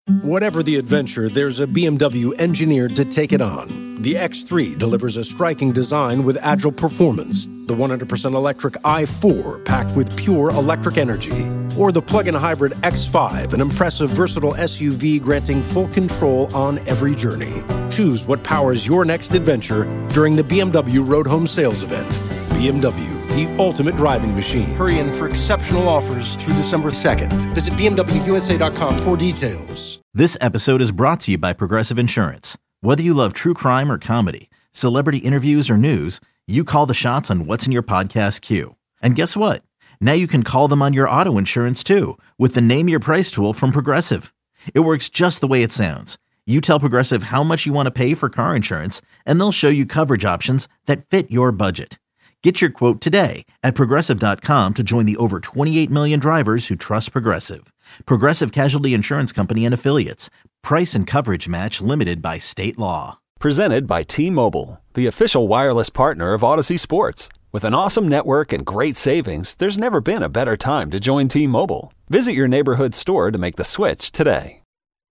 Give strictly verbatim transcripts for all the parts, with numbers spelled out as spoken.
Whatever the adventure, there's a B M W engineered to take it on. The X three delivers a striking design with agile performance. The one hundred percent electric i four packed with pure electric energy. Or the plug-in hybrid X five, an impressive versatile S U V granting full control on every journey. Choose what powers your next adventure during the B M W Road Home Sales Event. B M W, the ultimate driving machine. Hurry in for exceptional offers through December second. Visit B M W U S A dot com for details. This episode is brought to you by Progressive Insurance. Whether you love true crime or comedy, celebrity interviews or news, you call the shots on what's in your podcast queue. And guess what? Now you can call them on your auto insurance too with the Name Your Price tool from Progressive. It works just the way it sounds. You tell Progressive how much you want to pay for car insurance, and they'll show you coverage options that fit your budget. Get your quote today at Progressive dot com to join the over twenty-eight million drivers who trust Progressive. Progressive Casualty Insurance Company and Affiliates. Price and coverage match limited by state law. Presented by T-Mobile, the official wireless partner of Odyssey Sports. With an awesome network and great savings, there's never been a better time to join T-Mobile. Visit your neighborhood store to make the switch today.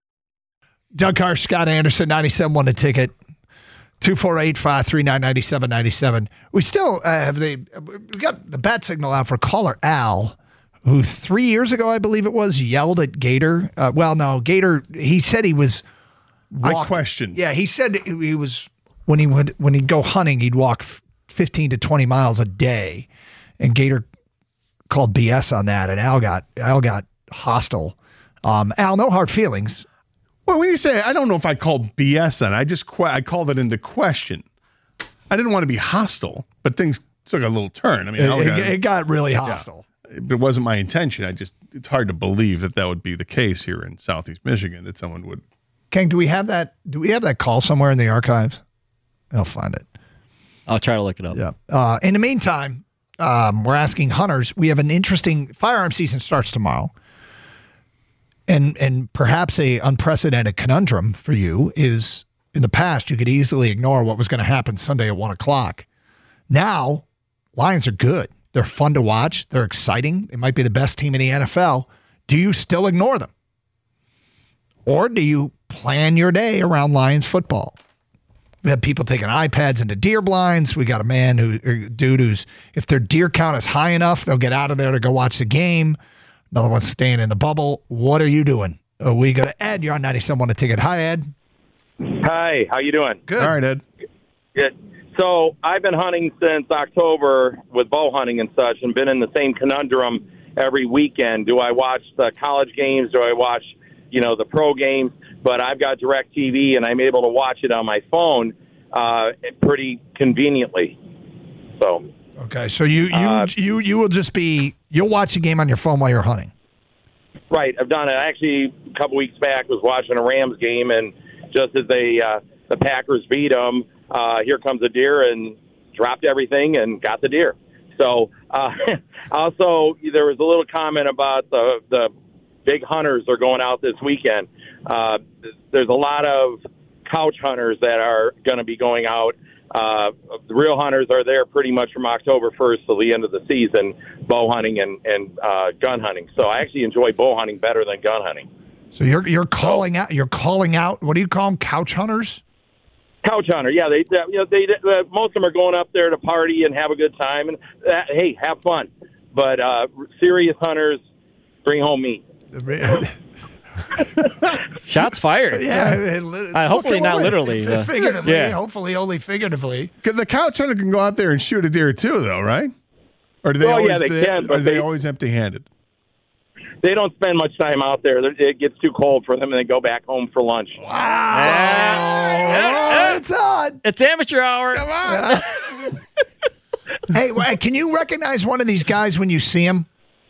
Doug Carr, Scott Anderson, ninety-seven won the ticket. two four eight, five three nine, nine seven nine seven. We still uh, have the we got the bat signal out for caller Al, who three years ago, I believe it was, yelled at Gator. Uh, well, no, Gator. He said he was. Walked, I questioned. Yeah, he said he was when he would when he'd go hunting, he'd walk fifteen to twenty miles a day, and Gator called B S on that, and Al got Al got hostile. Um, Al, no hard feelings. Well, when you say, I don't know if I called B S on, I just que- I called it into question. I didn't want to be hostile, but things took a little turn. I mean, it, got, it got really hostile. Yeah, it wasn't my intention. I just it's hard to believe that that would be the case here in Southeast Michigan, that someone would. Ken, do we have that? Do we have that call somewhere in the archives? I'll find it. I'll try to look it up. Yeah. Uh, in the meantime, um, we're asking hunters. We have an interesting firearm season starts tomorrow. And and perhaps a unprecedented conundrum for you is in the past, you could easily ignore what was going to happen Sunday at one o'clock. Now, Lions are good. They're fun to watch. They're exciting. They might be the best team in the N F L. Do you still ignore them? Or do you plan your day around Lions football? We have people taking iPads into deer blinds. We got a man who, a dude who's, if their deer count is high enough, they'll get out of there to go watch the game. Another one's staying in the bubble. What are you doing? Uh, we go to Ed. You're on ninety-seven on the ticket. Hi, Ed. Hi. How you doing? Good. All right, Ed. Good. So I've been hunting since October with bow hunting and such, and been in the same conundrum every weekend. Do I watch the college games? Do I watch, you know, the pro games? But I've got DirecTV, and I'm able to watch it on my phone uh, pretty conveniently. So. Okay, so you you, uh, you you will just be you'll watch the game on your phone while you're hunting. Right, I've done it. Actually, a couple weeks back, was watching a Rams game, and just as they uh, the Packers beat them, uh, here comes a deer and dropped everything and got the deer. So, uh, also there was a little comment about the the big hunters are going out this weekend. Uh, there's a lot of couch hunters that are going to be going out. Uh, the real hunters are there pretty much from October first till the end of the season, bow hunting and, and uh, gun hunting. So I actually enjoy bow hunting better than gun hunting. So you're you're calling out you're calling out what do you call them, couch hunters? Couch hunter, yeah. They, they you know they uh, most of them are going up there to party and have a good time and uh, hey, have fun. But uh, serious hunters bring home meat. Shots fired. Yeah, uh, hopefully not literally. Uh, figuratively. yeah. Hopefully only figuratively. The couch hunter can go out there and shoot a deer too, though, right? Or do they well, always? yeah, they they, can, are but they, they always empty-handed? They don't spend much time out there. It gets too cold for them, and they go back home for lunch. Wow, oh, it's on. It's amateur hour. Come on. Hey, wait, can you recognize one of these guys when you see him?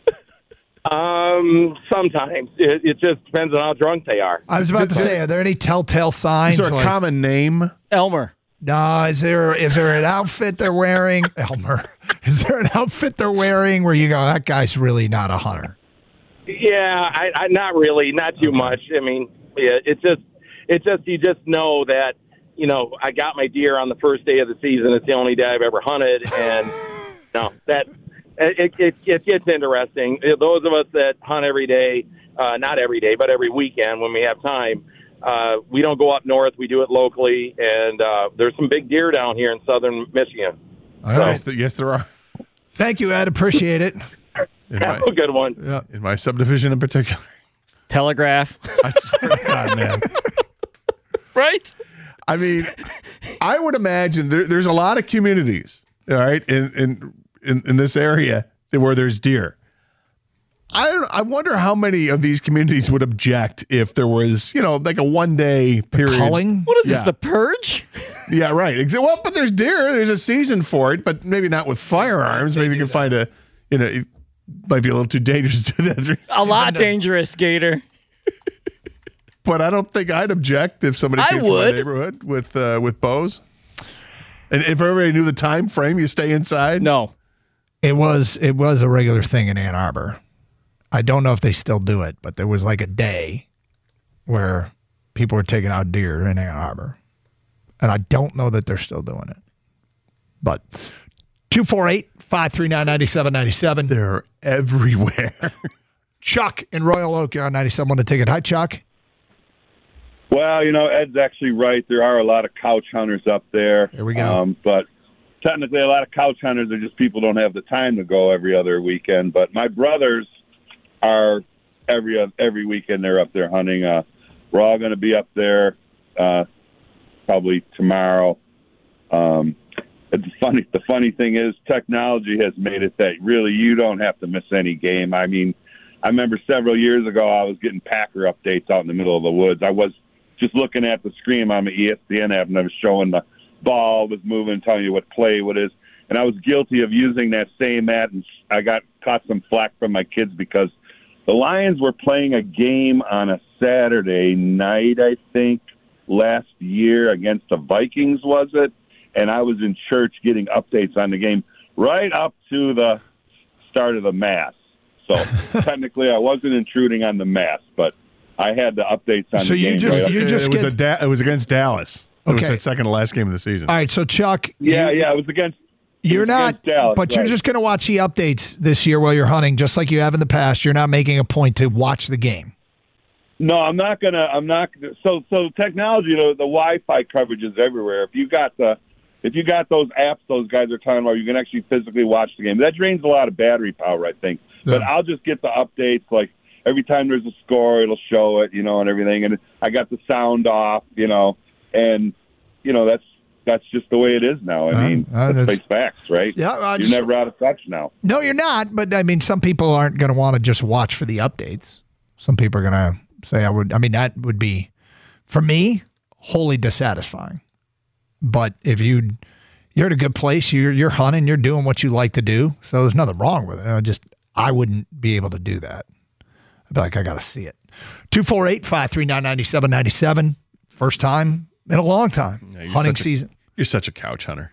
Um, sometimes it, it just depends on how drunk they are. I was about to say, are there any telltale signs? Is there a like, common name? Elmer. No, is there is there an outfit they're wearing? Elmer. Is there an outfit they're wearing where you go, that guy's really not a hunter? Yeah, I, I not really, not too Okay. much. I mean, yeah, it's just it's just you just know that, you know, I got my deer on the first day of the season. It's the only day I've ever hunted, and no, that. It, it, it gets interesting. Those of us that hunt every day, uh, not every day, but every weekend when we have time. Uh, we don't go up north. We do it locally, and uh, there's some big deer down here in southern Michigan. So, yes, there, yes, there are. Thank you, Ed. Appreciate it. In Have my, a good one. yeah, in my subdivision in particular. Telegraph. I swear to God, man. Right? I mean, I would imagine there, there's a lot of communities, all right, in, in in in this area where there's deer. I don't. I wonder how many of these communities would object if there was, you know, like a one day period. Culling? What is Yeah. this, the purge? Yeah, right. Exa- Well, but there's deer. There's a season for it, but maybe not with firearms. Maybe you can find a, you know, it might be a little too dangerous to do that. A lot dangerous, Gator. But I don't think I'd object if somebody I came from would. the neighborhood with uh, with bows. And if everybody knew the time frame, you stay inside. No. It was it was a regular thing in Ann Arbor. I don't know if they still do it, but there was like a day where people were taking out deer in Ann Arbor. And I don't know that they're still doing it. But two four eight, five three nine, nine seven nine seven. They're everywhere. Chuck in Royal Oak, you're on ninety-seven on the ticket. Hi, Chuck. Well, you know, Ed's actually right. There are a lot of couch hunters up there. Here we go. Um, but technically, a lot of couch hunters are just people who don't have the time to go every other weekend. But my brothers are every every weekend they're up there hunting. Uh, we're all going to be up there uh, probably tomorrow. Um, it's funny. The funny thing is, technology has made it that really you don't have to miss any game. I mean, I remember several years ago I was getting Packer updates out in the middle of the woods. I was just looking at the screen on the E S P N app, and I was showing the ball was moving, telling you what play what is. And I was guilty of using that same ad, and I got caught some flack from my kids because the Lions were playing a game on a Saturday night, I think, last year against the Vikings, was it? And I was in church getting updates on the game right up to the start of the Mass. So technically I wasn't intruding on the Mass, but I had the updates on So the you game. just- right you up. just it was get- a da- it was against Dallas. It was Okay. that second to last game of the season. All right, so Chuck. Yeah, you, yeah, it was against You're it was not, against Dallas, but you're right. just going to watch the updates this year while you're hunting, just like you have in the past. You're not making a point to watch the game. No, I'm not gonna. I'm not. So, so technology, the, the Wi-Fi coverage is everywhere. If you got the, if you got those apps, those guys are talking about, you can actually physically watch the game. That drains a lot of battery power, I think. But Yeah. I'll just get the updates. Like every time there's a score, it'll show it, you know, and everything. And I got the sound off, you know, and you know that's that's just the way it is now. I Uh, mean, uh, let's that's- face facts, right? Yeah, I you're just- never out of touch now. No, you're not. But I mean, some people aren't going to want to just watch for the updates. Some people are going to say, I would, I mean, that would be, for me, wholly dissatisfying. But if you, you're at a good place, you're, you're hunting, you're doing what you like to do. So there's nothing wrong with it. I just, I wouldn't be able to do that. I'd be like, I got to see it. two four eight, five three nine, nine seven nine seven. First time in a long time. Yeah, you're hunting such a- season. You're such a couch hunter.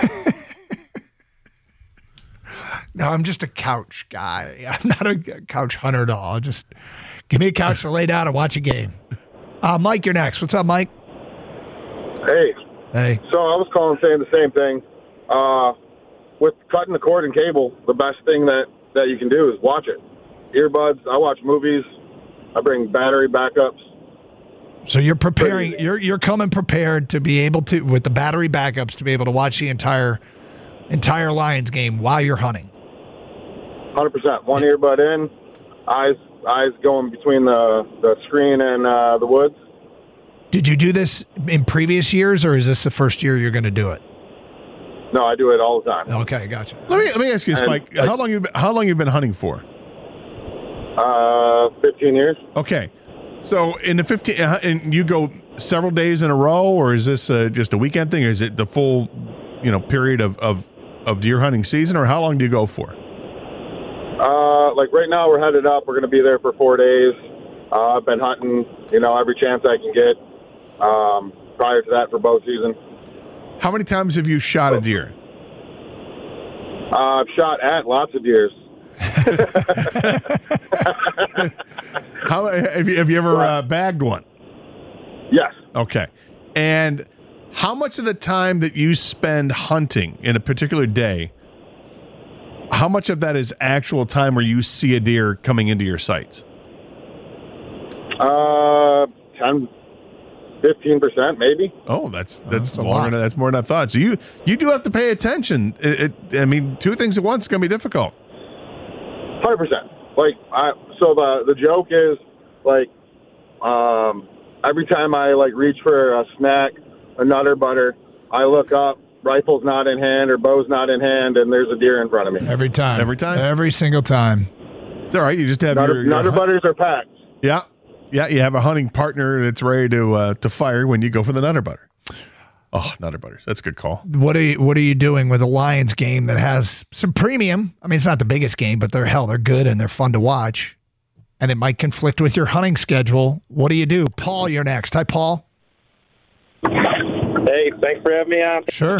No, I'm just a couch guy. I'm not a couch hunter at all. Just give me a couch to lay down and watch a game. Uh, Mike, you're next. What's up, Mike? Hey, Hey. so I was calling saying the same thing. Uh, with cutting the cord and cable, the best thing that, that you can do is watch it. Earbuds, I watch movies. I bring battery backups. So you're preparing. You're you're coming prepared to be able to, with the battery backups, to be able to watch the entire entire Lions game while you're hunting. one hundred percent. One earbud in, eyes eyes going between the, the screen and uh, the woods. Did you do this in previous years, or is this the first year you're going to do it? No, I do it all the time. Okay, gotcha. Let me let me ask you, And, Spike. like- how long you been, how long you been hunting for? Uh, fifteen years. Okay, so in the fifteen, uh, and you go several days in a row, or is this uh, just a weekend thing? Or is it the full, you know, period of, of of deer hunting season, or how long do you go for? Uh, like right now, we're headed up. We're going to be there for four days. Uh, I've been hunting, you know, every chance I can get. Um, prior to that, for bow season, How many times have you shot a deer? uh, I've shot at lots of deers. How have you have you ever uh, bagged one? Yes. Okay, and how much of the time that you spend hunting in a particular day, how much of that is actual time where you see a deer coming into your sights? Uh, ten, fifteen percent maybe. Oh, that's that's, that's a more lot. than, that's more than I thought. So you you do have to pay attention. It, it, I mean, two things at once is going to be difficult. one hundred percent. Like, I, so the the joke is, like, um, every time I, like, reach for a snack, a Nutter Butter, I look up, rifle's not in hand or bow's not in hand, and there's a deer in front of me. Every time. Every time? Every single time. It's all right. You just have Nutter, your, your Nutter Butters are packed. Yeah. Yeah, you have a hunting partner that's ready to uh, to fire when you go for the Nutter Butter. Oh, Nutter Butters. That's a good call. What are you What are you doing with a Lions game that has some premium? I mean, it's not the biggest game, but they're hell, they're good and they're fun to watch. And it might conflict with your hunting schedule. What do you do? Paul, you're next. Hi, Paul. Hey, thanks for having me on. Sure.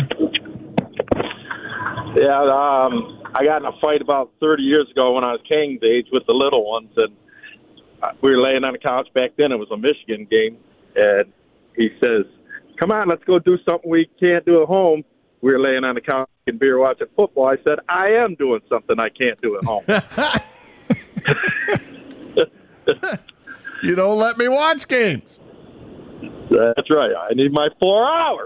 Yeah, um, I got in a fight about thirty years ago when I was King's age with the little ones, and we were laying on the couch back then. It was a Michigan game, and he says, "Come on, let's go do something we can't do at home." We were laying on the couch drinking beer watching football. I said, "I am doing something I can't do at home." You don't let me watch games. That's right. I need my four hours.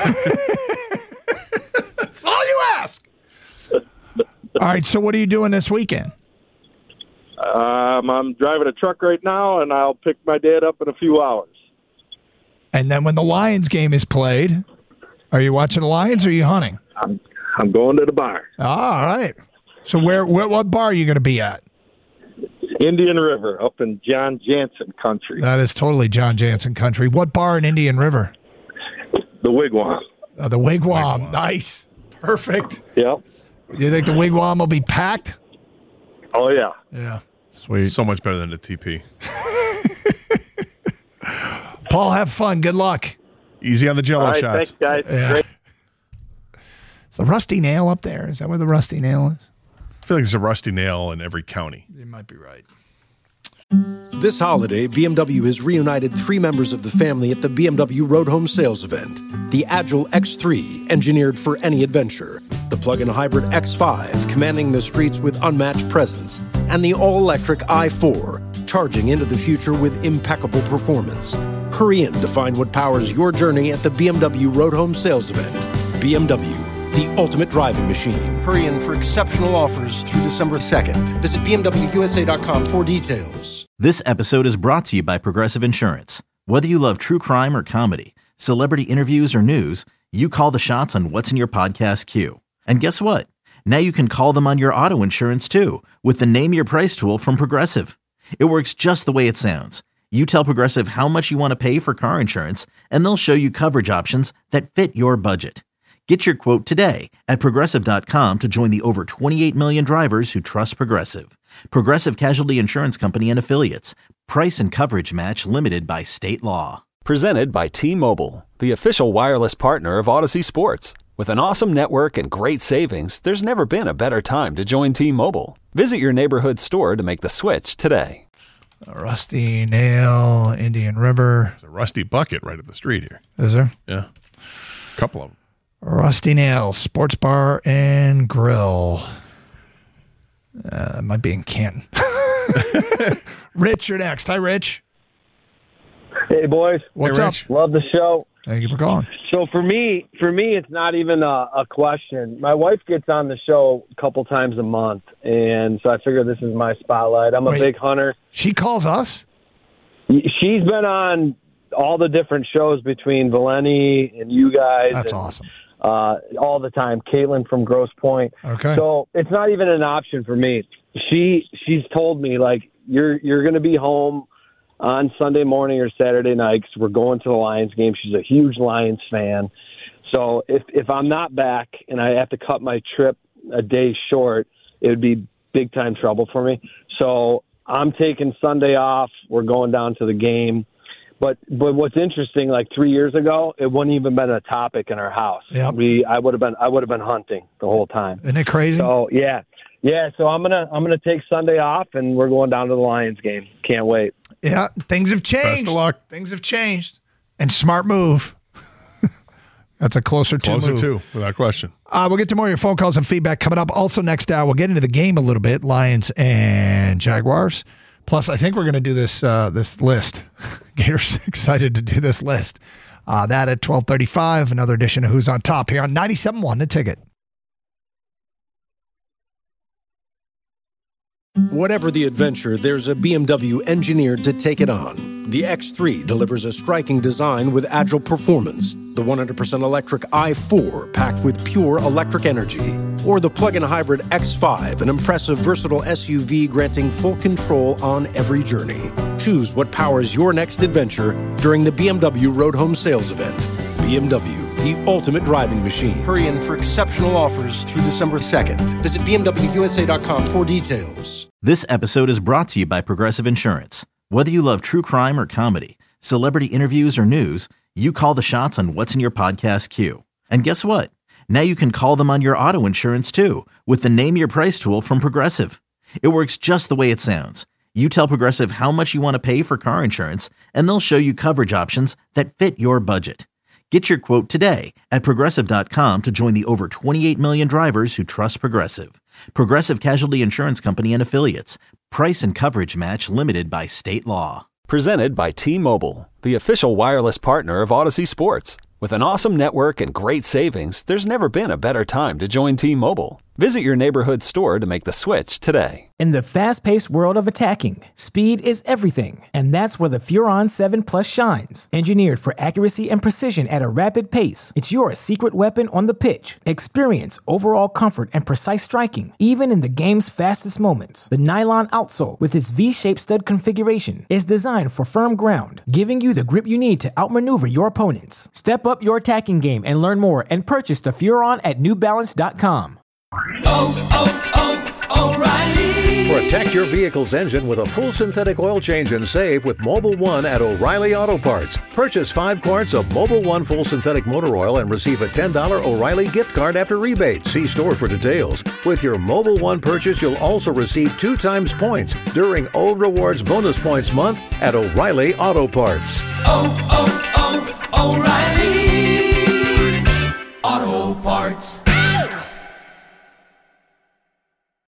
That's all you ask. All right, so what are you doing this weekend? Um, I'm driving a truck right now, and I'll pick my dad up in a few hours. And then when the Lions game is played, are you watching the Lions or are you hunting? I'm I'm going to the bar. All right. So where, where what bar are you going to be at? Indian River, up in John Jansen country. That is totally John Jansen country. What bar in Indian River? The Wigwam. Uh, the Wigwam. Wigwam. Nice. Perfect. Yep. Do you think the Wigwam will be packed? Oh, yeah. Yeah. Sweet. So much better than the T P. Paul, have fun. Good luck. Easy on the Jello All right, shots. thanks, guys. Yeah. Great. Is the Rusty Nail up there? Is that where the Rusty Nail is? I feel like there's a rusty nail in every county. You might be right. This holiday, B M W has reunited three members of the family at the B M W Road Home Sales Event. The Agile X three, engineered for any adventure. The plug-in hybrid X five, commanding the streets with unmatched presence. And the all-electric i four, charging into the future with impeccable performance. Hurry in to find what powers your journey at the B M W Road Home Sales Event. B M W, the ultimate driving machine. Hurry in for exceptional offers through December second. Visit B M W U S A dot com for details. This episode is brought to you by Progressive Insurance. Whether you love true crime or comedy, celebrity interviews or news, you call the shots on what's in your podcast queue. And guess what? Now you can call them on your auto insurance too with the Name Your Price tool from Progressive. It works just the way it sounds. You tell Progressive how much you want to pay for car insurance, and they'll show you coverage options that fit your budget. Get your quote today at Progressive dot com to join the over twenty-eight million drivers who trust Progressive. Progressive Casualty Insurance Company and Affiliates. Price and coverage match limited by state law. Presented by T-Mobile, the official wireless partner of Odyssey Sports. With an awesome network and great savings, there's never been a better time to join T-Mobile. Visit your neighborhood store to make the switch today. A Rusty Nail, Indian River. There's a rusty bucket right up the street here. Is there? Yeah. A couple of them. Rusty Nail, Sports Bar and Grill. Uh, might be in Canton. Rich, you're next. Hi, Rich. Hey, boys. What's Hey, up? Rich. Love the show. Thank you for calling. So for me, for me, it's not even a, a question. My wife gets on the show a couple times a month, and so I figure this is my spotlight. I'm a Wait. big hunter. She calls us? She's been on all the different shows between Valeni and you guys. That's and, awesome. Uh, all the time. Caitlin from Grosse Pointe. Okay. So it's not even an option for me. She she's told me, like, you're you're going to be home on Sunday morning or Saturday night because we're going to the Lions game. She's a huge Lions fan. So if if I'm not back and I have to cut my trip a day short, it would be big time trouble for me. So I'm taking Sunday off. We're going down to the game. But but what's interesting, like three years ago, it wouldn't even been a topic in our house. Yep. We I would have been I would have been hunting the whole time. Isn't it crazy? So yeah. Yeah, so I'm gonna I'm gonna take Sunday off and we're going down to the Lions game. Can't wait. Yeah, things have changed. Best of luck. Things have changed. And smart move. That's a closer to Closer move. to, without question. Uh, we'll get to more of your phone calls and feedback coming up. Also next hour, we'll get into the game a little bit, Lions and Jaguars. Plus, I think we're going to do this uh, this list. Gator's excited to do this list. Uh, that at twelve thirty-five, another edition of Who's on Top here on ninety-seven point one The Ticket. Whatever the adventure, there's a B M W engineered to take it on. The X three delivers a striking design with agile performance. The one hundred percent electric i four packed with pure electric energy. Or the plug-in hybrid X five, an impressive, versatile S U V granting full control on every journey. Choose what powers your next adventure during the B M W Road Home Sales Event. B M W, the ultimate driving machine. Hurry in for exceptional offers through December second. Visit B M W U S A dot com for details. This episode is brought to you by Progressive Insurance. Whether you love true crime or comedy, celebrity interviews or news, you call the shots on what's in your podcast queue. And guess what? Now you can call them on your auto insurance too with the Name Your Price tool from Progressive. It works just the way it sounds. You tell Progressive how much you want to pay for car insurance, and they'll show you coverage options that fit your budget. Get your quote today at Progressive dot com to join the over twenty-eight million drivers who trust Progressive. Progressive Casualty Insurance Company and Affiliates. Price and coverage match limited by state law. Presented by T-Mobile, the official wireless partner of Odyssey Sports. With an awesome network and great savings, there's never been a better time to join T-Mobile. Visit your neighborhood store to make the switch today. In the fast-paced world of attacking, speed is everything, and that's where the Furon seven Plus shines. Engineered for accuracy and precision at a rapid pace, it's your secret weapon on the pitch. Experience overall comfort and precise striking, even in the game's fastest moments. The nylon outsole, with its V-shaped stud configuration, is designed for firm ground, giving you the grip you need to outmaneuver your opponents. Step up your attacking game and learn more and purchase the Furon at New Balance dot com. Oh, oh, oh, O'Reilly. Protect your vehicle's engine with a full synthetic oil change and save with Mobil one at O'Reilly Auto Parts. Purchase five quarts of Mobil one full synthetic motor oil and receive a ten dollars O'Reilly gift card after rebate. See store for details. With your Mobil one purchase, you'll also receive two times points during O Rewards Bonus Points Month at O'Reilly Auto Parts. Oh, oh, oh, O'Reilly.